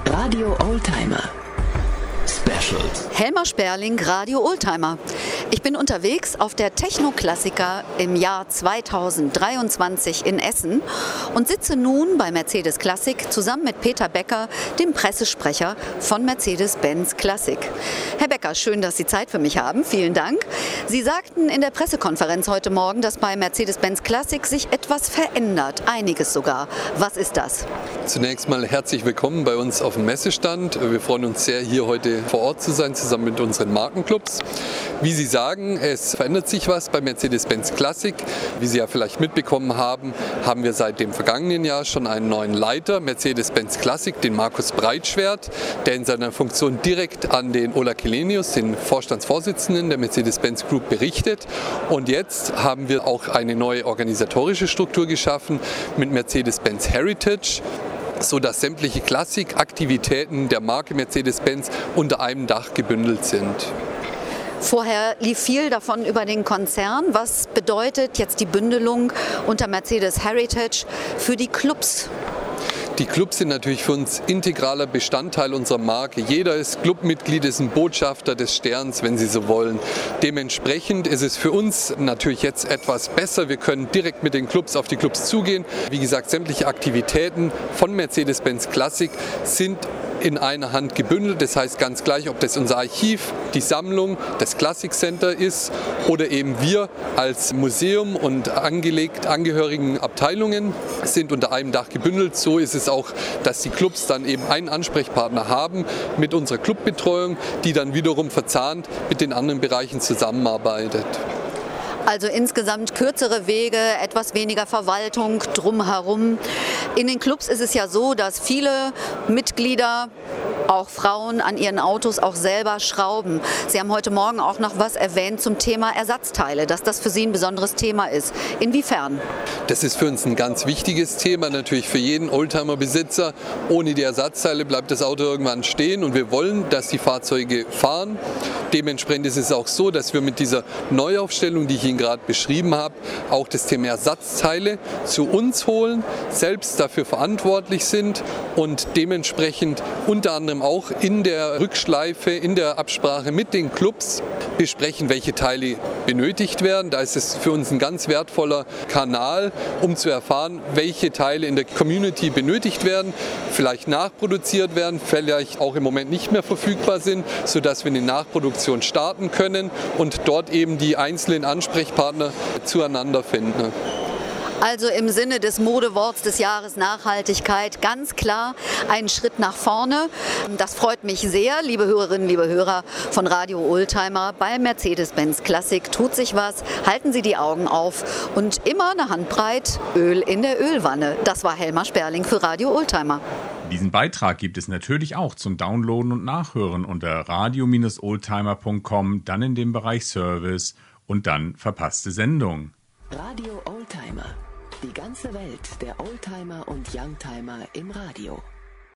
Radio Oldtimer Specials. Helmer Sperling, Radio Oldtimer. Ich bin unterwegs auf der Techno-Klassiker im Jahr 2023 in Essen und sitze nun bei Mercedes Classic zusammen mit Peter Becker, dem Pressesprecher von Mercedes-Benz Classic. Herr Becker, schön, dass Sie Zeit für mich haben. Vielen Dank. Sie sagten in der Pressekonferenz heute Morgen, dass bei Mercedes-Benz Classic sich etwas verändert, einiges sogar. Was ist das? Zunächst mal herzlich willkommen bei uns auf dem Messestand. Wir freuen uns sehr, hier heute vor Ort zu sein, zusammen mit unseren Markenclubs. Wie Sie sagen, es verändert sich was bei Mercedes-Benz Classic. Wie Sie ja vielleicht mitbekommen haben, haben wir seit dem vergangenen Jahr schon einen neuen Leiter, Mercedes-Benz Classic, den Markus Breitschwert, der in seiner Funktion direkt an den Ola Källenius, den Vorstandsvorsitzenden der Mercedes-Benz Group, berichtet. Und jetzt haben wir auch eine neue organisatorische Struktur geschaffen mit Mercedes-Benz Heritage, sodass sämtliche Klassik-Aktivitäten der Marke Mercedes-Benz unter einem Dach gebündelt sind. Vorher lief viel davon über den Konzern. Was bedeutet jetzt die Bündelung unter Mercedes Heritage für die Clubs? Die Clubs sind natürlich für uns integraler Bestandteil unserer Marke. Jeder ist Clubmitglied, ist ein Botschafter des Sterns, wenn Sie so wollen. Dementsprechend ist es für uns natürlich jetzt etwas besser. Wir können direkt mit den Clubs auf die Clubs zugehen. Wie gesagt, sämtliche Aktivitäten von Mercedes-Benz Classic sind in einer Hand gebündelt. Das heißt ganz gleich, ob das unser Archiv, die Sammlung, das Classic Center ist oder eben wir als Museum und angehörigen Abteilungen sind unter einem Dach gebündelt. So ist es auch, dass die Clubs dann eben einen Ansprechpartner haben mit unserer Clubbetreuung, die dann wiederum verzahnt mit den anderen Bereichen zusammenarbeitet. Also insgesamt kürzere Wege, etwas weniger Verwaltung drumherum. In den Clubs ist es ja so, dass viele Mitglieder, auch Frauen, an ihren Autos auch selber schrauben. Sie haben heute Morgen auch noch was erwähnt zum Thema Ersatzteile, dass das für Sie ein besonderes Thema ist. Inwiefern? Das ist für uns ein ganz wichtiges Thema, natürlich für jeden Oldtimer-Besitzer. Ohne die Ersatzteile bleibt das Auto irgendwann stehen und wir wollen, dass die Fahrzeuge fahren. Dementsprechend ist es auch so, dass wir mit dieser Neuaufstellung, die ich Ihnen gerade beschrieben habe, auch das Thema Ersatzteile zu uns holen, selbst dafür verantwortlich sind und dementsprechend unter anderem auch in der Rückschleife, in der Absprache mit den Clubs besprechen, welche Teile benötigt werden. Da ist es für uns ein ganz wertvoller Kanal, um zu erfahren, welche Teile in der Community benötigt werden, vielleicht nachproduziert werden, vielleicht auch im Moment nicht mehr verfügbar sind, sodass wir eine Nachproduktion starten können und dort eben die einzelnen Ansprechpartner zueinander finden. Also im Sinne des Modeworts des Jahres Nachhaltigkeit ganz klar ein Schritt nach vorne. Das freut mich sehr, liebe Hörerinnen, liebe Hörer von Radio Oldtimer. Bei Mercedes-Benz Classic tut sich was. Halten Sie die Augen auf und immer eine Handbreit Öl in der Ölwanne. Das war Helmer Sperling für Radio Oldtimer. Diesen Beitrag gibt es natürlich auch zum Downloaden und Nachhören unter radio-oldtimer.com, dann in dem Bereich Service und dann verpasste Sendung. Radio Oldtimer. Die ganze Welt der Oldtimer und Youngtimer im Radio.